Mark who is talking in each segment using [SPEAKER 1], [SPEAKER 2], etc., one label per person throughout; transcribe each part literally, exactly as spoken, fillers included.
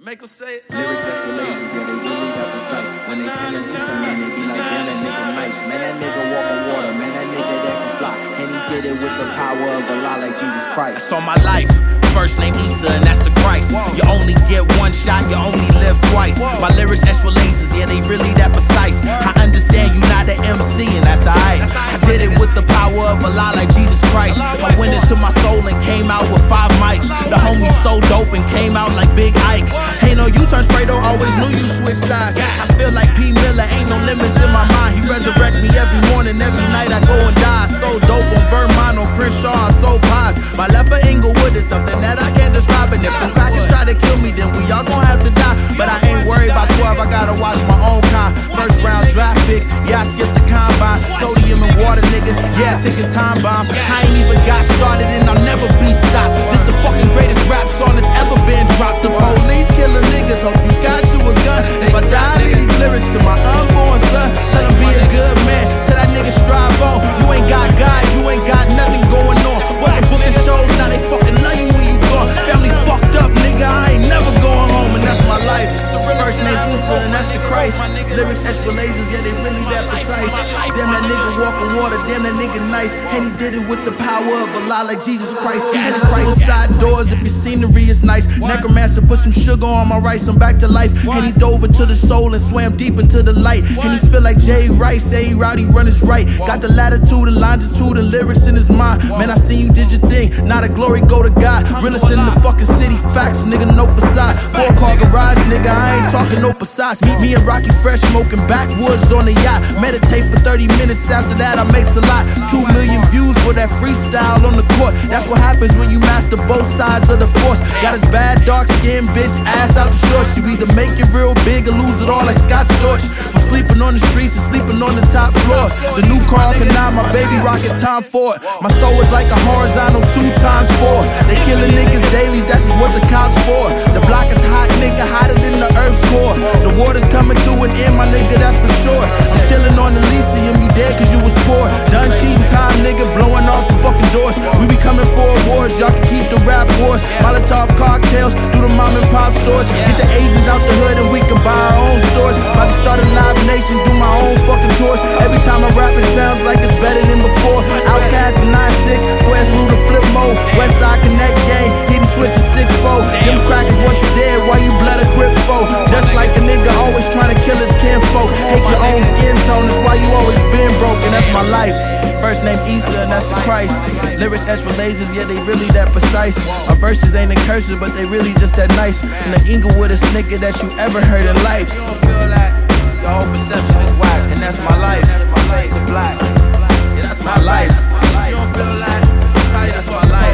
[SPEAKER 1] Make them say it.
[SPEAKER 2] Lyrics that's relations, yeah, they really that precise. When they see them, this man, they be like, damn, that nigga nice. Man, that nigga walk on water, man, that nigga that can fly. And he did it with the power of Allah like Jesus Christ.
[SPEAKER 1] That's on my life. First name Issa, and that's the Christ. You only get one shot, you only live twice. My lyrics extra lasers, yeah, they really that precise. I understand you not an M C, and that's alright. I did it with the power of Allah like Jesus Christ. I went into my soul and came out with five mics. The homie so dope and came out like Big Ike. Ain't no U-turns, Fredo, always knew you switch sides. I feel like P. Miller, ain't no limits in my mind. He resurrect me every morning, every night I go and die. So dope on Vermont, on Crenshaw, I so pies. My left for Inglewood is something that I can't describe. And if them crackers try to kill me, then we all gon' have to die. But I ain't worried about twelve, I gotta watch my own kind. First round draft pick, yeah, I skipped the combine. Sodium and water, nigga, yeah, ticking time bomb. I ain't even got started and I'll never be stopped. This the fucking greatest rap song that's ever been dropped. The police killing niggas, hope you got you a gun. If I die, leave these lyrics to my unborn son. Tell him be a good man, tell that nigga strive on. You ain't got God, you ain't got nothing going on. Wasn't booking shows, now they fucking love you when you gone. Family fucked up, nigga, I ain't never going home, and that's my life. First name Issa, and that's the Christ. Lyrics extra lasers, yeah, they really that precise. Damn, that nigga walk on water, damn, that nigga nice. And he did it with the power of Allah like Jesus Christ. Jesus Christ, side doors, if your scenery is nice. Necromancer put some sugar on my rice, I'm back to life. And he dove into the soul and swam deep into the light. And he feel like Jay Rice, say rowdy run is right. Got the latitude and longitude and lyrics in his mind. Man, I seen you did your thing, not a glory go to God. Realest in the fucking city, facts, nigga, no facade. Four car garage, nigga, I ain't talking no facades. Me and Rocky Fresh smoking backwoods on the yacht. Meditate for thirty minutes, after that I makes a lot. Two million views for that freestyle on the court. That's what happens when you master both sides of the force. Got a bad dark skin bitch, ass out the shorts. You either make it real big or lose it all like Scott Storch. From sleeping on the streets to sleeping on the top floor. The new car can now, my baby rockin' time for it. My soul is like a horizontal two times four. They killing niggas daily, that's just what the cops for. The block is hot, nigga, hotter than the earth's core. The water's coming to an end, my nigga, that's for sure. I'm chillin' on Elysium, you dead cause you was poor. Done cheating time, nigga, blowing off the fucking doors. We be coming for awards, y'all can keep the rap wars. Molotov cocktails through the mom and pop stores. Get the Asians out the hood and we can buy our own stores. About to start a live nation, do my own fucking tours. Every time I rap it sounds like it's better than before. Outcast and nine six, squares rule the flip mode. Westside Connect gang, hitting switches six four. Them crackers want you dead while you blood a crip foe. Just like a nigga always trying to kill his kinfolk. Hate your own skin tone, that's why you always been broken. That's my life. First name Issa, and that's the Christ. Lyrics extra lasers, yeah, they really that precise. My verses ain't in cursive, but they really just that nice. And the Inglewoodest nigga that you ever heard in life. You don't feel like your whole perception is whack, and that's my life. That's my life, the black. Yeah, that's my life. You don't feel like, probably that's my life.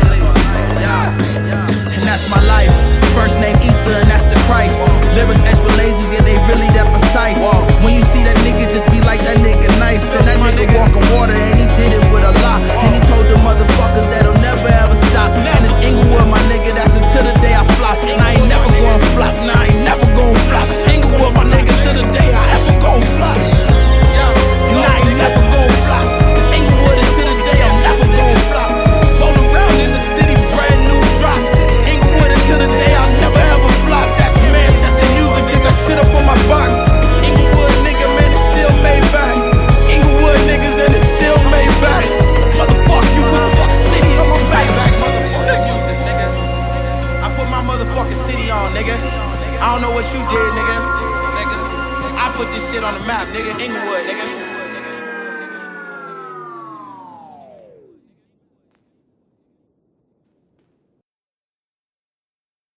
[SPEAKER 1] Yeah, and that's my life. First name Issa, and that's the Christ. Lyrics extra lasers, yeah, they really that precise. When you see that nigga, just be like that nigga nice. And that nigga walk on water, and he did it with Allah. And he told the motherfuckers that'll never ever stop. And it's Inglewood, my nigga, that's until the day I flop. And I ain't never gonna flop, nah, I ain't never gonna flop. It's Inglewood, my nigga, till the day I ever gon' flop. Yeah, and I ain't never gon' flop. It's Inglewood until the day I'm never gon' flop. Roll around in the city, brand new drop. Inglewood until the day I'll never ever flop. That's man, that's the music, get that shit up on my block. Inglewood, nigga, man, it's still made back. Inglewood niggas and it's still made back. Motherfucker, you put the fucking city on my back. Motherfucker, music, nigga. I put my motherfucking city on, nigga. I don't know what you did, nigga. Nigga, I put this shit on the map, nigga. Inglewood, nigga.